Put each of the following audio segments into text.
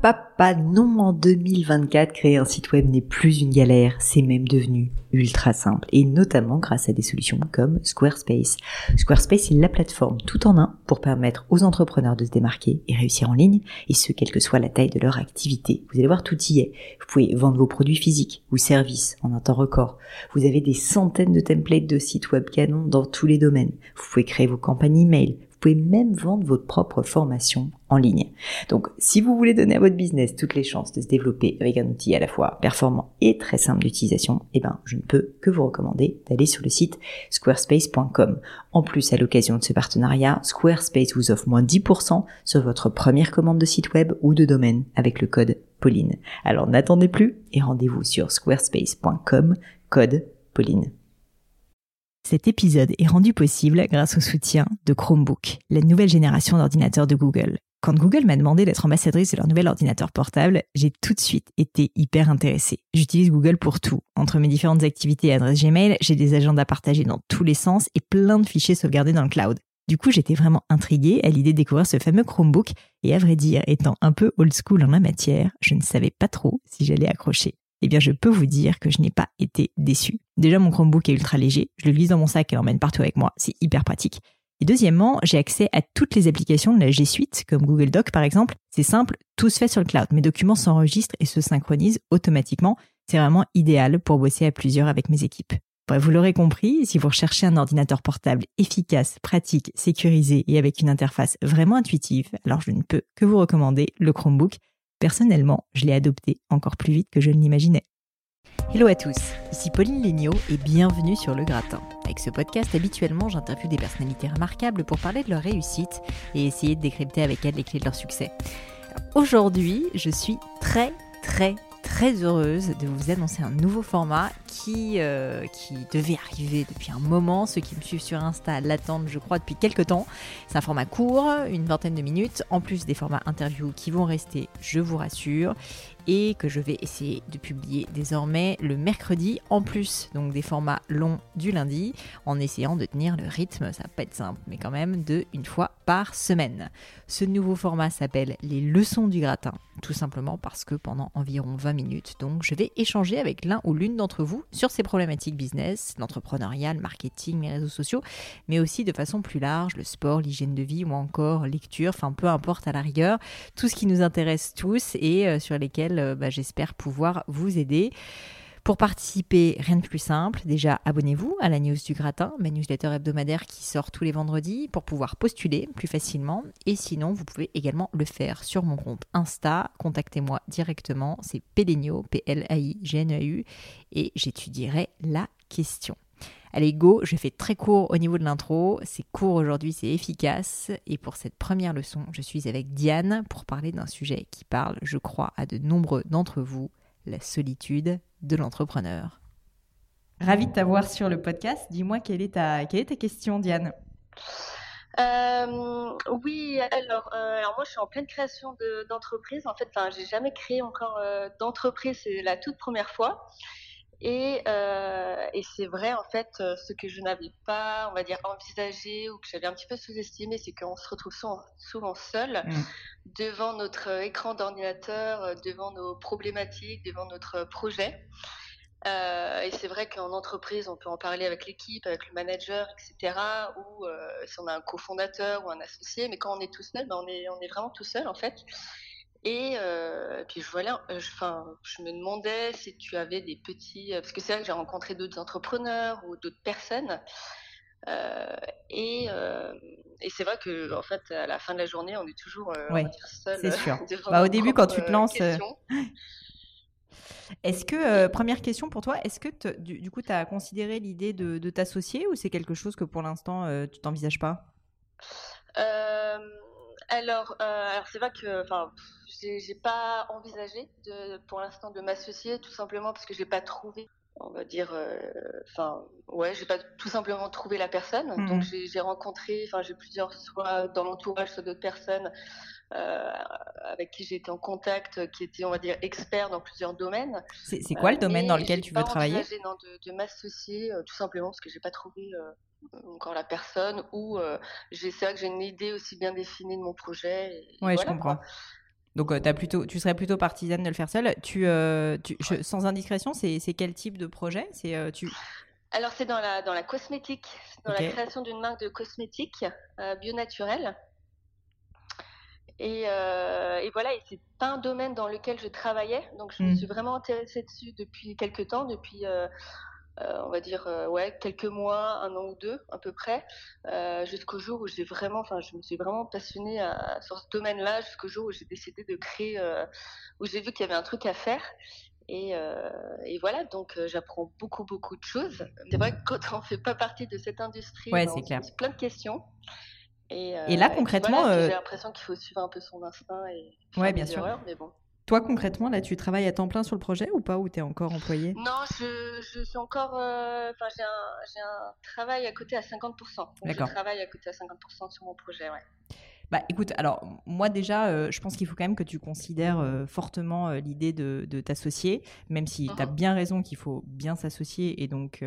papa, non, en 2024, créer un site web n'est plus une galère, c'est même devenu ultra simple, et notamment grâce à des solutions comme Squarespace. Squarespace est la plateforme tout en un pour permettre aux entrepreneurs de se démarquer et réussir en ligne, et ce, quelle que soit la taille de leur activité. Vous allez voir, tout y est. Vous pouvez vendre vos produits physiques ou services en un temps record. Vous avez des centaines de templates de sites web canons dans tous les domaines. Vous pouvez créer vos campagnes email. Vous pouvez même vendre votre propre formation en ligne. Donc, si vous voulez donner à votre business toutes les chances de se développer avec un outil à la fois performant et très simple d'utilisation, je ne peux que vous recommander d'aller sur le site squarespace.com. En plus, à l'occasion de ce partenariat, Squarespace vous offre moins 10% sur votre première commande de site web ou de domaine avec le code Pauline. Alors, n'attendez plus et rendez-vous sur squarespace.com, code Pauline. Cet épisode est rendu possible grâce au soutien de Chromebook, la nouvelle génération d'ordinateurs de Google. Quand Google m'a demandé d'être ambassadrice de leur nouvel ordinateur portable, j'ai tout de suite été hyper intéressée. J'utilise Google pour tout. Entre mes différentes activités et adresses Gmail, j'ai des agendas partagés dans tous les sens et plein de fichiers sauvegardés dans le cloud. Du coup, j'étais vraiment intriguée à l'idée de découvrir ce fameux Chromebook et à vrai dire, étant un peu old school en la matière, je ne savais pas trop si j'allais accrocher. Eh bien, je peux vous dire que je n'ai pas été déçue. Déjà, mon Chromebook est ultra léger. Je le glisse dans mon sac et l'emmène partout avec moi. C'est hyper pratique. Et deuxièmement, j'ai accès à toutes les applications de la G Suite, comme Google Docs par exemple. C'est simple, tout se fait sur le cloud. Mes documents s'enregistrent et se synchronisent automatiquement. C'est vraiment idéal pour bosser à plusieurs avec mes équipes. Bref, vous l'aurez compris, si vous recherchez un ordinateur portable efficace, pratique, sécurisé et avec une interface vraiment intuitive, alors je ne peux que vous recommander le Chromebook. Personnellement, je l'ai adopté encore plus vite que je ne l'imaginais. Hello à tous, ici Pauline Léniaud et bienvenue sur Le Gratin. Avec ce podcast, habituellement, j'interviewe des personnalités remarquables pour parler de leur réussite et essayer de décrypter avec elles les clés de leur succès. Aujourd'hui, je suis très heureuse de vous annoncer un nouveau format qui devait arriver depuis un moment. Ceux qui me suivent sur Insta l'attendent, je crois, depuis quelques temps. C'est un format court, une vingtaine de minutes, en plus des formats interviews qui vont rester, je vous rassure, et que je vais essayer de publier désormais le mercredi, en plus donc des formats longs du lundi, en essayant de tenir le rythme, ça va pas être simple, mais quand même de une fois par semaine. Ce nouveau format s'appelle les leçons du gratin, tout simplement parce que pendant environ 20 minutes, donc je vais échanger avec l'un ou l'une d'entre vous sur ces problématiques business, l'entrepreneuriat, le marketing, les réseaux sociaux, mais aussi de façon plus large, le sport, l'hygiène de vie ou encore lecture, enfin peu importe à la rigueur, tout ce qui nous intéresse tous et sur lesquels j'espère pouvoir vous aider. Pour participer, rien de plus simple. Déjà, abonnez-vous à la news du gratin, ma newsletter hebdomadaire qui sort tous les vendredis pour pouvoir postuler plus facilement. Et sinon, vous pouvez également le faire sur mon compte Insta. Contactez-moi directement, c'est Pléniaud, P-L-A-I-G-N-E-A-U, et j'étudierai la question. Allez, go, je fais très court au niveau de l'intro. C'est court aujourd'hui, c'est efficace. Et pour cette première leçon, je suis avec Diane pour parler d'un sujet qui parle, je crois, à de nombreux d'entre vous, la solitude de l'entrepreneur. Ravie de t'avoir sur le podcast. Dis-moi, quelle est ta question, Diane ? Oui, alors moi je suis en pleine création d'entreprise. En fait, j'ai jamais créé encore d'entreprise, c'est la toute première fois. Et c'est vrai, en fait, ce que je n'avais pas, on va dire, envisagé ou que j'avais un petit peu sous-estimé, c'est qu'on se retrouve souvent seul devant notre écran d'ordinateur, devant nos problématiques, devant notre projet. Et c'est vrai qu'en entreprise, on peut en parler avec l'équipe, avec le manager, etc. Ou si on a un cofondateur ou un associé. Mais quand on est tout seul, on est vraiment tout seul, en fait. Et puis je me demandais si tu avais des petits... parce que c'est vrai que j'ai rencontré d'autres entrepreneurs ou d'autres personnes. Et c'est vrai que en fait, à la fin de la journée, on est toujours on va dire seul c'est sûr. devant Au nos début, quand tu te lances... questions. Est-ce que, première question pour toi, est-ce que du coup, tu as considéré l'idée de t'associer ou c'est quelque chose que pour l'instant, tu t'envisages pas ? Alors c'est vrai que j'ai pas envisagé pour l'instant de m'associer, tout simplement parce que j'ai pas trouvé, on va dire, j'ai pas tout simplement trouvé la personne. Donc j'ai rencontré, j'ai plusieurs, soit dans l'entourage, soit d'autres personnes avec qui j'ai été en contact, qui étaient, on va dire, experts dans plusieurs domaines. C'est quoi le domaine dans lequel tu veux travailler ? J'ai pas envisagé de m'associer, tout simplement parce que j'ai pas trouvé encore la personne, ou c'est vrai que j'ai une idée aussi bien définie de mon projet. Et Ouais, voilà, je comprends. quoi. Donc, tu serais plutôt partisane de le faire seule. Sans indiscrétion, c'est quel type de projet? Alors, c'est dans la cosmétique, dans la Ok. création d'une marque de cosmétiques bio naturelle. Et voilà, et c'est pas un domaine dans lequel je travaillais, donc je me suis vraiment intéressée dessus depuis quelques temps, depuis on va dire quelques mois, un an ou deux à peu près, jusqu'au jour où je me suis vraiment passionnée sur ce domaine-là, jusqu'au jour où j'ai décidé de créer, où j'ai vu qu'il y avait un truc à faire. Et voilà, donc j'apprends beaucoup de choses. C'est vrai que quand on fait pas partie de cette industrie, Ouais, ben, c'est on se clair. pose plein de questions. Et là, Et puis voilà, concrètement, puis j'ai l'impression qu'il faut suivre un peu son instinct et ouais, faire bien des sûr. erreurs, mais bon. Toi, concrètement, là, tu travailles à temps plein sur le projet ou pas, ou t'es encore employé? Non, je suis encore, enfin j'ai un travail à côté à 50%. Donc je D'accord. travaille à côté à 50% sur mon projet, ouais. Bah écoute, alors moi déjà, je pense qu'il faut quand même que tu considères fortement l'idée de t'associer, même si tu as bien raison qu'il faut bien s'associer et donc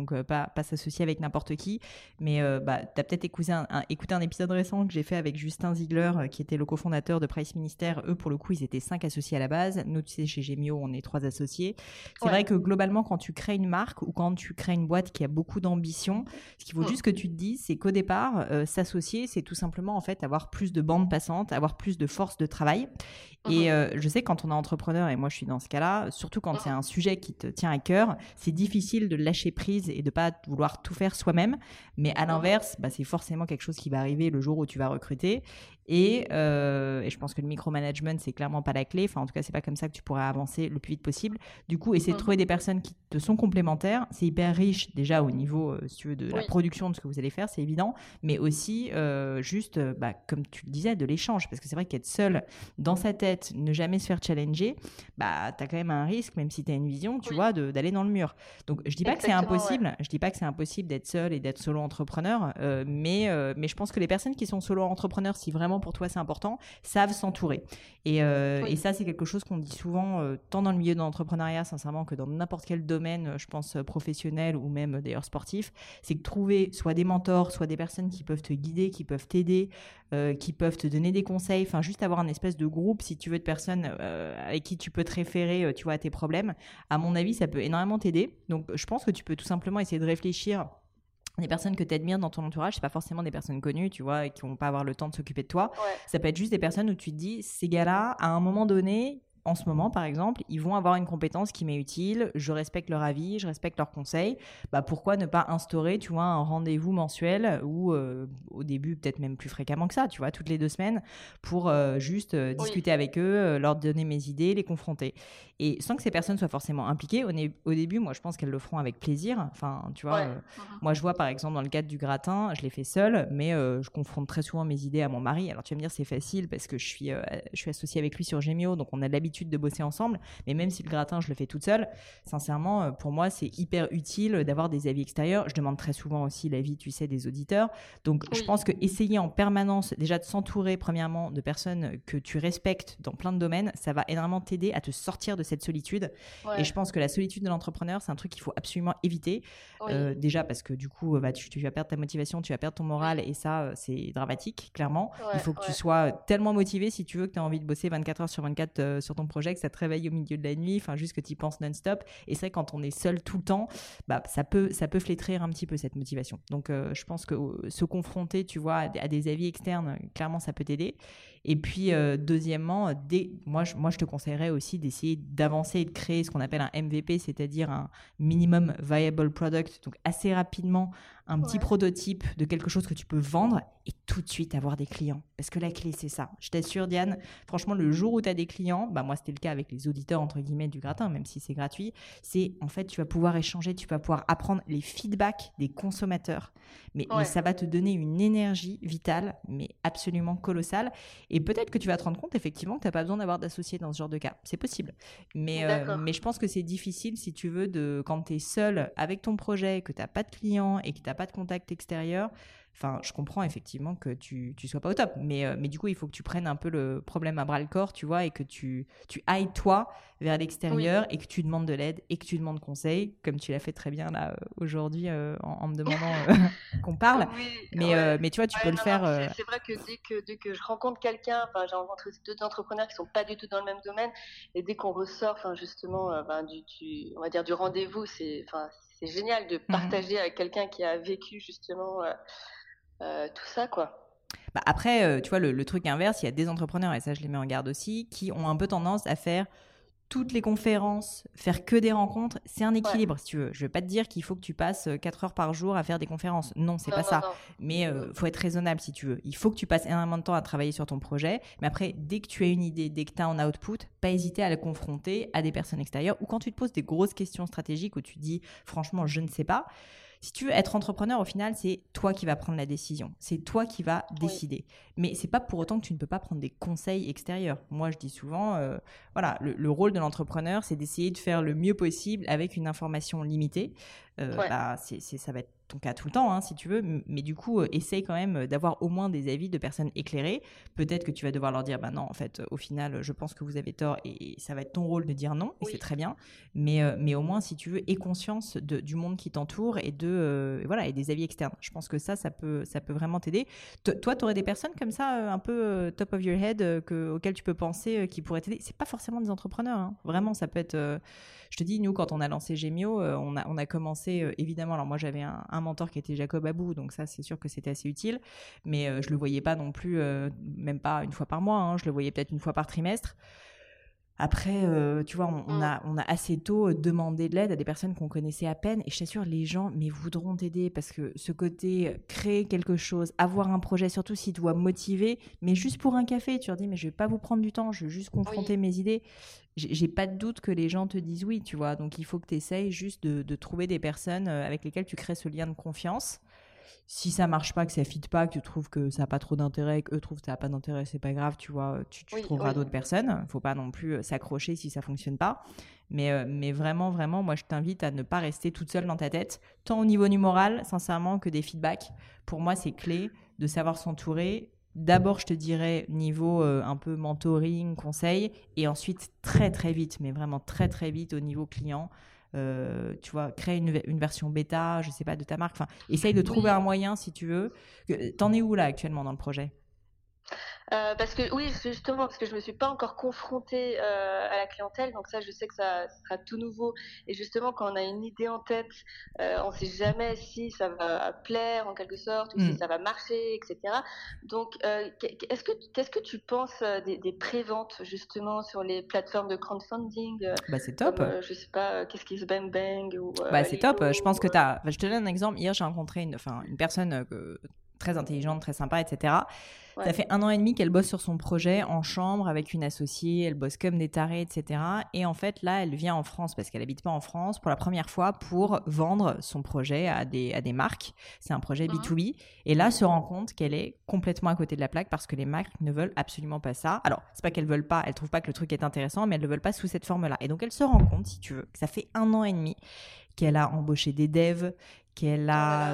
pas s'associer avec n'importe qui. Mais bah, tu as peut-être écouté un épisode récent que j'ai fait avec Justin Ziegler, qui était le cofondateur de Price Minister. Eux, pour le coup, ils étaient 5 associés à la base. Nous, tu sais, chez Gemio, on est 3 associés. C'est vrai que globalement, quand tu crées une marque ou quand tu crées une boîte qui a beaucoup d'ambition, ce qu'il faut juste que tu te dises, c'est qu'au départ, s'associer, c'est tout simplement en fait avoir plus de bande passante, avoir plus de force de travail. Et je sais quand on est entrepreneur, et moi je suis dans ce cas-là, surtout quand c'est un sujet qui te tient à cœur, c'est difficile de lâcher prise et de pas vouloir tout faire soi-même. Mais à l'inverse, bah, c'est forcément quelque chose qui va arriver le jour où tu vas recruter. Et je pense que le micromanagement, c'est clairement pas la clé. Enfin, en tout cas, c'est pas comme ça que tu pourras avancer le plus vite possible. Du coup, essayer de trouver des personnes qui te sont complémentaires. C'est hyper riche déjà au niveau, si tu veux, de la production de ce que vous allez faire, c'est évident. Mais aussi, juste, bah, comme tu le disais, de l'échange. Parce que c'est vrai qu'être seul dans sa tête, ne jamais se faire challenger, bah, t'as quand même un risque, même si t'as une vision, tu vois, d'aller dans le mur. Donc, je dis pas que c'est impossible. Ouais. Je dis pas que c'est impossible d'être seul et d'être solo entrepreneur. Mais je pense que les personnes qui sont solo entrepreneurs, si vraiment pour toi c'est important, savent s'entourer. Et ça, c'est quelque chose qu'on dit souvent, tant dans le milieu de l'entrepreneuriat, sincèrement, que dans n'importe quel domaine, je pense, professionnel ou même d'ailleurs sportif, c'est que trouver soit des mentors, soit des personnes qui peuvent te guider, qui peuvent t'aider, qui peuvent te donner des conseils, enfin juste avoir un espèce de groupe, si tu veux, de personnes avec qui tu peux te référer, tu vois, à tes problèmes. À mon avis, ça peut énormément t'aider. Donc, je pense que tu peux tout simplement essayer de réfléchir des personnes que tu admires dans ton entourage, c'est pas forcément des personnes connues, tu vois, et qui vont pas avoir le temps de s'occuper de toi. Ouais. Ça peut être juste des personnes où tu te dis, ces gars-là, à un moment donné, en ce moment, par exemple, ils vont avoir une compétence qui m'est utile, je respecte leur avis, je respecte leurs conseils. Bah, pourquoi ne pas instaurer, tu vois, un rendez-vous mensuel ou au début, peut-être même plus fréquemment que ça, tu vois, toutes les 2 semaines pour juste discuter avec eux, leur donner mes idées, les confronter. Et sans que ces personnes soient forcément impliquées, au début, moi, je pense qu'elles le feront avec plaisir. Enfin, tu vois, moi, je vois, par exemple, dans le cadre du gratin, je l'ai fait seule, mais je confronte très souvent mes idées à mon mari. Alors, tu vas me dire, c'est facile parce que je suis associée avec lui sur Gemio, donc on a l'habitude de bosser ensemble, mais même si le gratin je le fais toute seule, sincèrement pour moi c'est hyper utile d'avoir des avis extérieurs. Je demande très souvent aussi l'avis, tu sais, des auditeurs, donc je pense que essayer en permanence déjà de s'entourer premièrement de personnes que tu respectes dans plein de domaines, ça va énormément t'aider à te sortir de cette solitude. Et je pense que la solitude de l'entrepreneur, c'est un truc qu'il faut absolument éviter, déjà parce que du coup tu vas perdre ta motivation, tu vas perdre ton moral, et ça c'est dramatique, clairement. Il faut que tu sois tellement motivé, si tu veux, que tu as envie de bosser 24 heures sur 24 sur ton projet, que ça te réveille au milieu de la nuit, enfin juste que tu y penses non-stop. Et c'est vrai, quand on est seul tout le temps, bah, ça peut flétrir un petit peu cette motivation. Donc je pense que se confronter, tu vois, à des avis externes, clairement ça peut t'aider. Et puis deuxièmement, moi je te conseillerais aussi d'essayer d'avancer et de créer ce qu'on appelle un MVP, c'est-à-dire un minimum viable product, donc assez rapidement un petit prototype de quelque chose que tu peux vendre et tout de suite avoir des clients. Parce que la clé, c'est ça. Je t'assure, Diane, franchement, le jour où tu as des clients, bah moi, c'était le cas avec les auditeurs, entre guillemets, du gratin, même si c'est gratuit, c'est en fait, tu vas pouvoir échanger, tu vas pouvoir apprendre les feedbacks des consommateurs. Mais ça va te donner une énergie vitale, mais absolument colossale. Et peut-être que tu vas te rendre compte, effectivement, que tu n'as pas besoin d'avoir d'associés dans ce genre de cas. C'est possible. Mais je pense que c'est difficile, si tu veux, quand tu es seul avec ton projet, que tu n'as pas de clients et que tu n'as pas de contact extérieur, Enfin, je comprends effectivement que tu sois pas au top, mais du coup, il faut que tu prennes un peu le problème à bras le corps, tu vois, et que tu ailles toi vers l'extérieur et que tu demandes de l'aide et que tu demandes conseil, comme tu l'as fait très bien là aujourd'hui en me demandant qu'on parle. Oui, ouais. Mais tu vois, tu peux Ouais, le non, non, faire. c'est vrai que dès que je rencontre quelqu'un, enfin, j'ai rencontré aussi d'autres entrepreneurs qui sont pas du tout dans le même domaine, et dès qu'on ressort, enfin, justement, on va dire du rendez-vous, enfin, c'est génial de partager avec quelqu'un qui a vécu justement tout ça, quoi. Bah après, tu vois, le truc inverse, il y a des entrepreneurs, et ça je les mets en garde aussi, qui ont un peu tendance à faire toutes les conférences, faire que des rencontres. C'est un Ouais. équilibre, si tu veux. Je veux pas te dire qu'il faut que tu passes 4 heures par jour à faire des conférences. Non, c'est Non, pas non, ça. non. Mais faut être raisonnable, si tu veux. Il faut que tu passes énormément de temps à travailler sur ton projet. Mais après, dès que tu as une idée, dès que tu as un output, pas hésiter à le confronter à des personnes extérieures. Ou quand tu te poses des grosses questions stratégiques où tu te dis, franchement, je ne sais pas. Si tu veux être entrepreneur, au final, c'est toi qui vas prendre la décision. C'est toi qui vas décider. Mais c'est pas pour autant que tu ne peux pas prendre des conseils extérieurs. Moi, je dis souvent, voilà, le rôle de l'entrepreneur, c'est d'essayer de faire le mieux possible avec une information limitée. Ça va être ton cas tout le temps, hein, si tu veux. Mais du coup, essaye quand même d'avoir au moins des avis de personnes éclairées. Peut-être que tu vas devoir leur dire, bah non, en fait, au final, je pense que vous avez tort, et ça va être ton rôle de dire non, et c'est très bien. Mais au moins, si tu veux, aie conscience du monde qui t'entoure et et des avis externes. Je pense que ça peut vraiment t'aider. Toi, tu aurais des personnes comme ça, un peu top of your head, auxquelles tu peux penser, qui pourraient t'aider. C'est pas forcément des entrepreneurs, hein. Vraiment, ça peut être. Je te dis, nous, quand on a lancé Gemio, on a commencé, évidemment. Alors moi, j'avais un mentor qui était Jacob Abou, donc ça, c'est sûr que c'était assez utile. Mais je le voyais pas non plus, même pas une fois par mois, hein. Je le voyais peut-être une fois par trimestre. Après, tu vois, on a assez tôt demandé de l'aide à des personnes qu'on connaissait à peine, et je t'assure, les gens voudront t'aider, parce que ce côté créer quelque chose, avoir un projet, surtout s'il te voit motivé, mais juste pour un café, tu leur dis, mais je vais pas vous prendre du temps, je veux juste confronter mes idées. J'ai pas de doute que les gens te disent oui, tu vois. Donc il faut que tu essayes juste de trouver des personnes avec lesquelles tu crées ce lien de confiance. Si ça marche pas, que ça fit pas, que tu trouves que ça a pas trop d'intérêt, qu'eux trouvent que ça a pas d'intérêt, c'est pas grave, tu vois, tu trouveras d'autres personnes. Faut pas non plus s'accrocher si ça fonctionne pas. Mais vraiment, vraiment, moi je t'invite à ne pas rester toute seule dans ta tête, tant au niveau du moral, sincèrement, que des feedbacks. Pour moi, c'est clé de savoir s'entourer. D'abord, je te dirais niveau un peu mentoring, conseil, et ensuite très très vite, mais vraiment très très vite au niveau client. Tu vois, crée une version bêta, je sais pas, de ta marque. Enfin, essaye de trouver un moyen, si tu veux. T'en es où là actuellement dans le projet? Parce que oui, c'est justement parce que je me suis pas encore confrontée à la clientèle, donc ça, je sais que ça sera tout nouveau. Et justement, quand on a une idée en tête, on sait jamais si ça va plaire en quelque sorte ou si ça va marcher, etc. Donc, qu'est-ce que tu penses des préventes justement sur les plateformes de crowdfunding, Bah c'est top. comme je sais pas, qu'est-ce qui se Bang Bang ou Bah c'est top. Lilo, Je pense que t'as. Enfin, je te donne un exemple. Hier, j'ai rencontré une personne très intelligente, très sympa, etc. Ça fait 1 an et demi qu'elle bosse sur son projet en chambre avec une associée. Elle bosse comme des tarés, etc. Et en fait, là, elle vient en France parce qu'elle habite pas en France pour la première fois pour vendre son projet à des marques. C'est un projet B2B. Et là, se rend compte qu'elle est complètement à côté de la plaque parce que les marques ne veulent absolument pas ça. Alors, c'est pas qu'elles veulent pas, elles trouvent pas que le truc est intéressant, mais elles le veulent pas sous cette forme-là. Et donc, elle se rend compte, si tu veux, que ça fait 1 an et demi qu'elle a embauché des devs, elle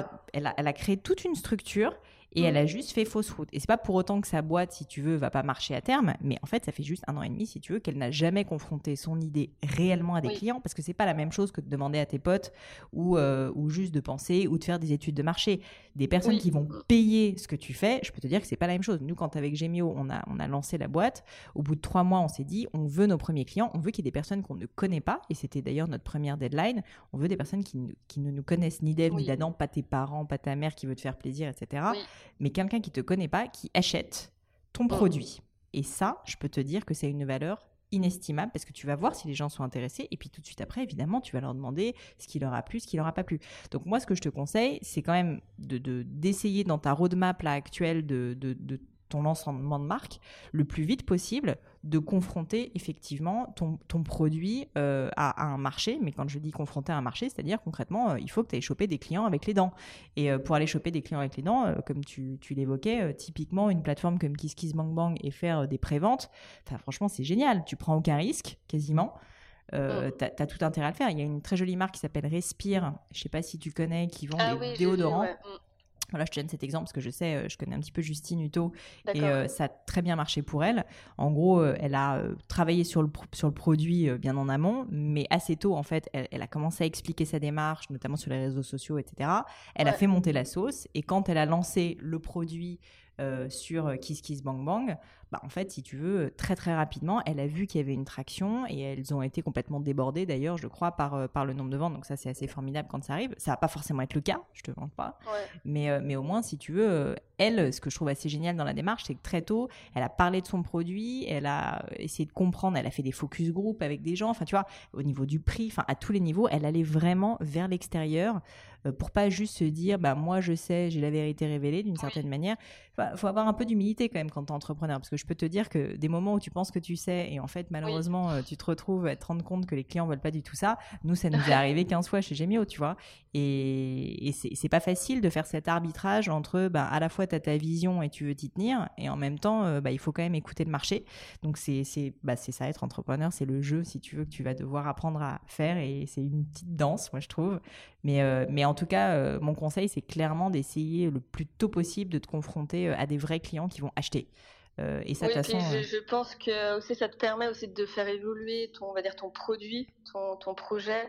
a créé toute une structure, et elle a juste fait fausse route. Et c'est pas pour autant que sa boîte, si tu veux, va pas marcher à terme, mais en fait, ça fait juste 1 an et demi, si tu veux, qu'elle n'a jamais confronté son idée réellement à des clients, parce que c'est pas la même chose que de demander à tes potes ou juste de penser ou de faire des études de marché. Des personnes qui vont payer ce que tu fais, je peux te dire que c'est pas la même chose. Nous, quand avec Gemio, on a lancé la boîte, au bout de 3 mois, on s'est dit, on veut nos premiers clients, on veut qu'il y ait des personnes qu'on ne connaît pas, et c'était d'ailleurs notre première deadline. On veut des personnes qui ne nous connaissent ni d'Ève ni d'Adam, pas tes parents, pas ta mère qui veut te faire plaisir, etc. Mais quelqu'un qui te connaît pas, qui achète ton produit. Et ça, je peux te dire que c'est une valeur inestimable, parce que tu vas voir si les gens sont intéressés, et puis tout de suite après, évidemment, tu vas leur demander ce qui leur a plu, ce qui leur a pas plu. Donc moi, ce que je te conseille, c'est quand même d'essayer dans ta roadmap là actuelle de ton lancement de marque, le plus vite possible, de confronter effectivement ton produit à un marché. Mais quand je dis confronter à un marché, c'est-à-dire concrètement, il faut que tu ailles choper des clients avec les dents. Et pour aller choper des clients avec les dents, comme tu l'évoquais, typiquement une plateforme comme KissKissBankBank et faire des préventes, franchement, c'est génial. Tu prends aucun risque, quasiment. T'as tout intérêt à le faire. Il y a une très jolie marque qui s'appelle Respire, je sais pas si tu connais, qui vend des déodorants. Voilà, je te donne cet exemple parce que je sais, je connais un petit peu Justine Hutto et D'accord. ça a très bien marché pour elle. En gros, elle a travaillé sur le produit bien en amont, mais assez tôt, en fait, elle a commencé à expliquer sa démarche, notamment sur les réseaux sociaux, etc. Elle a Ouais. fait monter la sauce et quand elle a lancé le produit sur Kiss Kiss Bang Bang, bah, en fait, si tu veux, très très rapidement, elle a vu qu'il y avait une traction et elles ont été complètement débordées d'ailleurs, je crois, par le nombre de ventes. Donc ça, c'est assez formidable quand ça arrive. Ça va pas forcément être le cas, je te mens pas. Ouais. Mais au moins, si tu veux, elle, ce que je trouve assez génial dans la démarche, c'est que très tôt, elle a parlé de son produit, elle a essayé de comprendre, elle a fait des focus group avec des gens, enfin tu vois, au niveau du prix, enfin à tous les niveaux, elle allait vraiment vers l'extérieur pour pas juste se dire, bah moi je sais, j'ai la vérité révélée d'une certaine manière. Faut avoir un peu d'humilité quand même quand t'es entrepreneur, parce que je peux te dire que des moments où tu penses que tu sais et en fait Oui. malheureusement tu te retrouves à te rendre compte que les clients veulent pas du tout ça. Nous, ça nous est arrivé 15 fois chez Gemio, tu vois. Et c'est pas facile de faire cet arbitrage entre bah, à la fois t'as ta vision et tu veux t'y tenir et en même temps bah, il faut quand même écouter le marché. Donc c'est ça, être entrepreneur, c'est le jeu si tu veux que tu vas devoir apprendre à faire et c'est une petite danse, moi je trouve. Mais en tout cas mon conseil c'est clairement d'essayer le plus tôt possible de te confronter à des vrais clients qui vont acheter. Et ça de Oui, toute puis façon je pense que aussi ça te permet aussi de faire évoluer ton, on va dire ton produit, ton projet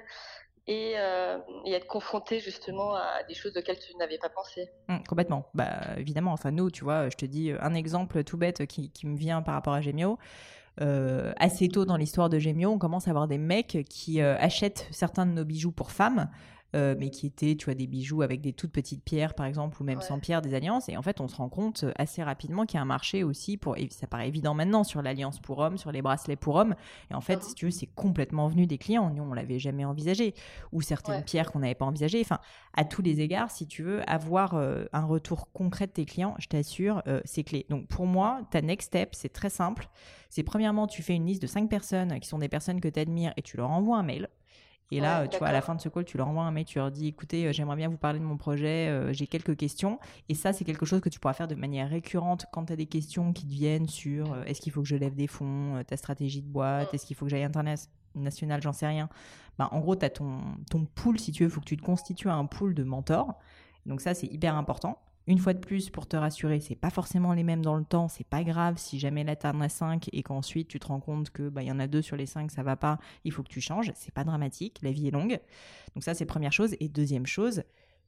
et être confronté justement à des choses auxquelles tu n'avais pas pensé. Complètement. Bah évidemment. Enfin nous, tu vois, je te dis un exemple tout bête qui me vient par rapport à Gemio. Assez tôt dans l'histoire de Gemio, on commence à avoir des mecs qui achètent certains de nos bijoux pour femmes, mais qui étaient, tu vois, des bijoux avec des toutes petites pierres, par exemple, ou même Ouais. sans pierre, des alliances. Et en fait, on se rend compte assez rapidement qu'il y a un marché aussi pour, et ça paraît évident maintenant, sur l'alliance pour hommes, sur les bracelets pour hommes. Et en fait, si tu veux, c'est complètement venu des clients. Nous, on l'avait jamais envisagé. Ou certaines Ouais. pierres qu'on n'avait pas envisagées. Enfin, à tous les égards, si tu veux avoir un retour concret de tes clients, je t'assure, c'est clé. Donc, pour moi, ta next step, c'est très simple. C'est premièrement, tu fais une liste de 5 personnes qui sont des personnes que tu admires et tu leur envoies un mail. Et là, Ouais, tu vois, à la d'accord. fin de ce call, tu leur envoies un mail, tu leur dis, écoutez, j'aimerais bien vous parler de mon projet, j'ai quelques questions. Et ça, c'est quelque chose que tu pourras faire de manière récurrente quand tu as des questions qui te viennent sur est-ce qu'il faut que je lève des fonds, ta stratégie de boîte, Mm. est-ce qu'il faut que j'aille international, j'en sais rien. Bah, en gros, tu as ton pool, si tu veux, il faut que tu te constitues un pool de mentors. Donc ça, c'est hyper important. Une fois de plus, pour te rassurer, c'est pas forcément les mêmes dans le temps, c'est pas grave si jamais là t'en as 5 et qu'ensuite tu te rends compte que bah il y en a 2 sur les 5 ça va pas, il faut que tu changes, c'est pas dramatique, la vie est longue. Donc ça c'est première chose et deuxième chose,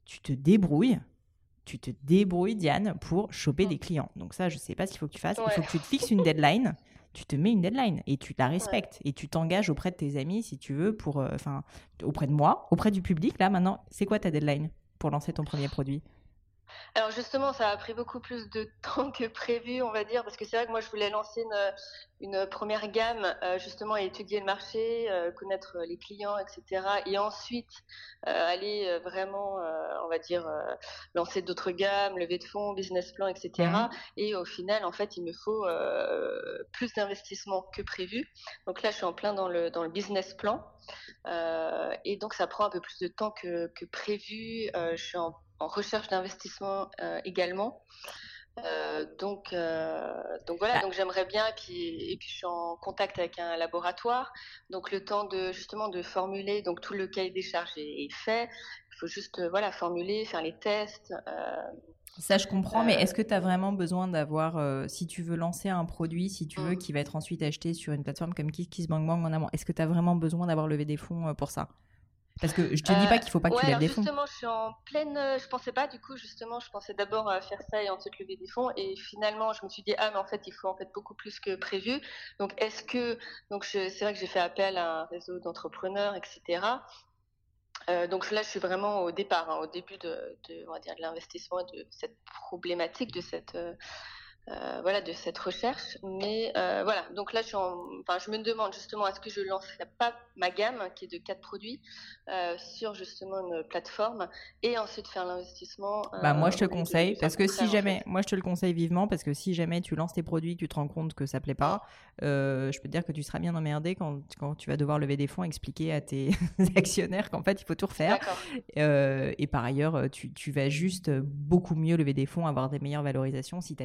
tu te débrouilles Diane pour choper Mm. des clients. Donc ça je sais pas ce qu'il faut que tu fasses, il Ouais. faut que tu te fixes une deadline. Tu te mets une deadline et tu la Ouais. respectes et tu t'engages auprès de tes amis si tu veux pour enfin auprès de moi, auprès du public là maintenant, c'est quoi ta deadline pour lancer ton premier produit? Alors justement, ça a pris beaucoup plus de temps que prévu, on va dire, parce que c'est vrai que moi je voulais lancer une première gamme, justement et étudier le marché, connaître les clients, etc. Et ensuite aller vraiment, on va dire, lancer d'autres gammes, lever de fonds, business plan, etc. Mmh. Et au final, en fait, il me faut plus d'investissement que prévu. Donc là, je suis en plein dans le business plan. Et donc ça prend un peu plus de temps que prévu. Je suis en recherche d'investissement également. Donc voilà, Bah, donc j'aimerais bien et puis je suis en contact avec un laboratoire. Donc le temps de justement de formuler, donc tout le cahier des charges est fait. Il faut juste voilà formuler, faire les tests. ça, je comprends, mais est-ce Euh, que tu as vraiment besoin d'avoir, si tu veux lancer un produit, si tu veux, mm. qui va être ensuite acheté sur une plateforme comme KissKissBankBank en amont, est-ce que tu as vraiment besoin d'avoir levé des fonds pour ça? Parce que je te dis pas qu'il faut pas que Ouais, tu lèves alors des fonds. justement, je suis en pleine. Je pensais pas, du coup, justement, je pensais d'abord à faire ça et ensuite lever des fonds. Et finalement, je me suis dit, ah, mais en fait, il faut en fait beaucoup plus que prévu. Donc, c'est vrai que j'ai fait appel à un réseau d'entrepreneurs, etc. Donc là, je suis vraiment au départ, hein, au début on va dire, de l'investissement, de cette problématique, voilà, de cette recherche. Mais voilà, donc là, enfin, je me demande justement, est-ce que je lancerai pas ma gamme, qui est de 4 produits, sur justement une plateforme, et ensuite faire l'investissement Bah moi je te au le lieu conseille de faire parce le que si contraire, en fait. jamais, moi je te le conseille vivement parce que si jamais tu lances tes produits, que tu te rends compte que ça plaît pas, je peux te dire que tu seras bien emmerdé quand tu vas devoir lever des fonds, expliquer à tes actionnaires qu'en fait il faut tout refaire. D'accord. Et par ailleurs, tu vas juste beaucoup mieux lever des fonds, avoir des meilleures valorisations si tu as déjà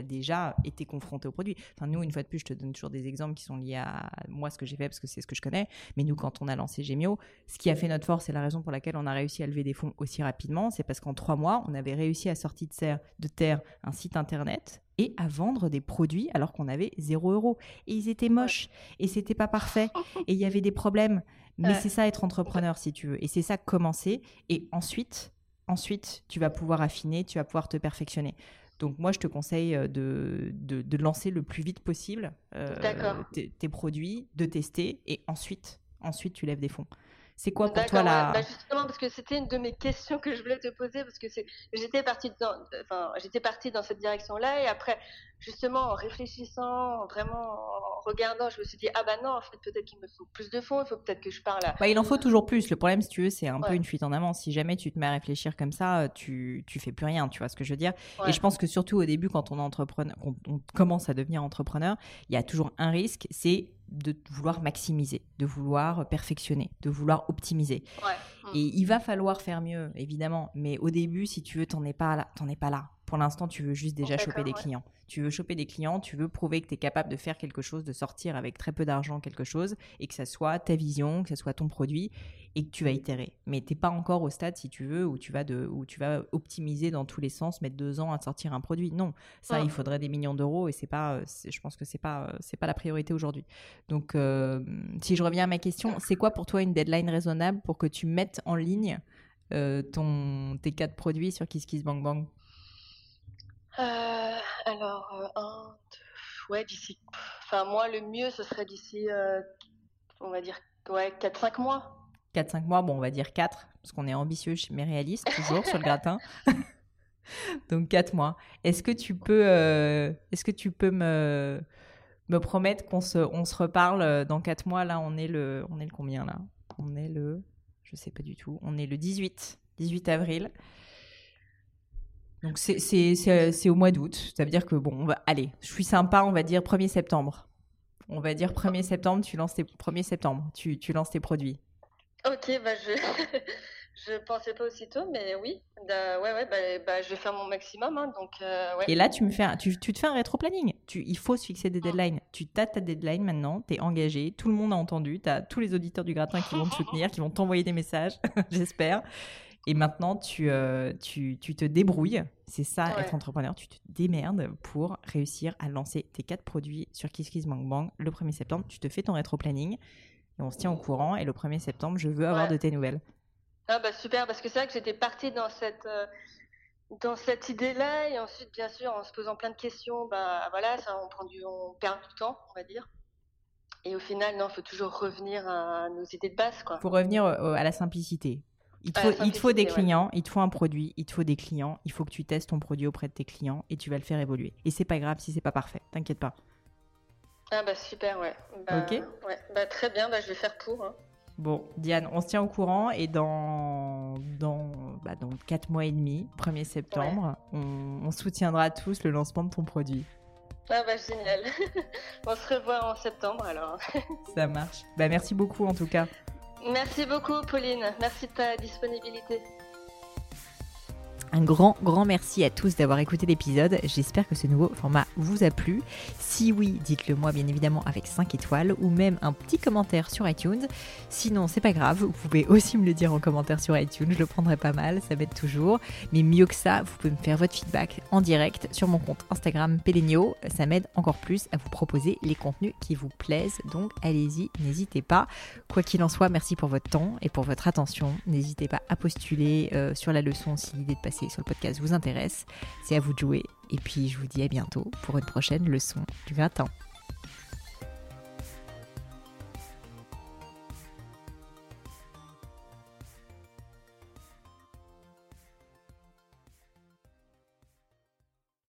pas été confronté au produit. Enfin, nous, une fois de plus, je te donne toujours des exemples qui sont liés à moi, ce que j'ai fait, parce que c'est ce que je connais. Mais nous, quand on a lancé Gemio, ce qui a fait notre force et la raison pour laquelle on a réussi à lever des fonds aussi rapidement, c'est parce qu'en 3 mois, on avait réussi à sortir de terre un site internet et à vendre des produits alors qu'on avait 0 €. Et ils étaient moches et c'était pas parfait et il y avait des problèmes. Mais c'est ça être entrepreneur, si tu veux. Et c'est ça commencer. Et ensuite, tu vas pouvoir affiner, tu vas pouvoir te perfectionner. Donc moi, je te conseille de lancer le plus vite possible tes produits, de tester et ensuite tu lèves des fonds. C'est quoi pour toi la... Justement, parce que c'était une de mes questions que je voulais te poser, parce que j'étais partie dans cette direction-là, et après, justement, en réfléchissant, vraiment en regardant, je me suis dit, ah bah non, en fait, peut-être qu'il me faut plus de fonds, il faut peut-être que je parle à... il en faut toujours plus. Le problème, si tu veux, c'est un peu une fuite en avant. Si jamais tu te mets à réfléchir comme ça, tu fais plus rien, tu vois ce que je veux dire. Et je pense que surtout au début, quand on est entrepreneur, quand on commence à devenir entrepreneur, il y a toujours un risque, c'est de vouloir maximiser, de vouloir perfectionner, de vouloir optimiser. Et il va falloir faire mieux, évidemment. Mais au début, si tu veux, t'en es pas là. Pour l'instant, tu veux juste déjà choper des clients. Tu veux choper des clients, tu veux prouver que tu es capable de faire quelque chose, de sortir avec très peu d'argent quelque chose, et que ça soit ta vision, que ça soit ton produit, et que tu vas itérer. Mais t'es pas encore au stade, si tu veux, où tu vas optimiser dans tous les sens, mettre 2 ans à sortir un produit. Non, ça, il faudrait des millions d'euros, et je pense que c'est pas la priorité aujourd'hui. Donc, si je reviens à ma question, c'est quoi pour toi une deadline raisonnable pour que tu mettes en ligne tes 4 produits sur KissKissBankBank? D'ici. Enfin, moi, le mieux, ce serait d'ici, on va dire, 4-5 mois. 4-5 mois, bon, on va dire 4, parce qu'on est ambitieux mais réaliste, toujours sur le gratin. Donc 4 mois. Est-ce que tu peux me promettre qu'on se reparle dans 4 mois? Là, on est le combien là? Je sais pas du tout. On est le 18 avril. Donc c'est au mois d'août. Ça veut dire que bon, allez, je suis sympa, on va dire 1er septembre. On va dire 1er septembre, tu lances tes 1er septembre, tu lances tes produits. Ok, je pensais pas aussitôt, mais oui. Je vais faire mon maximum. Donc, Et là, tu te fais un rétro-planning. Il faut se fixer des deadlines. Tu t'as ta deadline maintenant, t'es engagé, tout le monde a entendu, t'as tous les auditeurs du gratin qui vont te soutenir, qui vont t'envoyer des messages, j'espère. Et maintenant, tu te débrouilles. C'est ça, être entrepreneur. Tu te démerdes pour réussir à lancer tes 4 produits sur KissKissBankBank le 1er septembre. Tu te fais ton rétro-planning et on se tient au courant. Et le 1er septembre, je veux avoir de tes nouvelles. Ah bah super, parce que c'est vrai que j'étais partie dans cette idée-là. Et ensuite, bien sûr, en se posant plein de questions, on perd du temps, on va dire. Et au final, non, il faut toujours revenir à nos idées de base, quoi. Il faut revenir à la simplicité. Il te faut des clients, il te faut un produit, il te faut des clients, il faut que tu testes ton produit auprès de tes clients et tu vas le faire évoluer. Et c'est pas grave si c'est pas parfait, t'inquiète pas. Ah bah super, ouais. Ok. Ouais, bah très bien, je vais faire pour. Bon, Diane, on se tient au courant et dans 4 mois et demi, 1er septembre, on soutiendra tous le lancement de ton produit. Ah bah génial. On se revoit en septembre alors. Ça marche. Bah merci beaucoup en tout cas. Merci beaucoup Pauline, merci de ta disponibilité. Un grand merci à tous d'avoir écouté l'épisode. J'espère que ce nouveau format vous a plu. Si oui, dites-le moi bien évidemment avec 5 étoiles ou même un petit commentaire sur iTunes. Sinon, c'est pas grave, vous pouvez aussi me le dire en commentaire sur iTunes, je le prendrai pas mal, ça m'aide toujours. Mais mieux que ça, vous pouvez me faire votre feedback en direct sur mon compte Instagram Pelenio. Ça m'aide encore plus à vous proposer les contenus qui vous plaisent. Donc allez-y, n'hésitez pas. Quoi qu'il en soit, merci pour votre temps et pour votre attention. N'hésitez pas à postuler sur la leçon si l'idée de passer sur le podcast vous intéresse. C'est à vous de jouer. Et puis je vous dis à bientôt pour une prochaine leçon du gratin.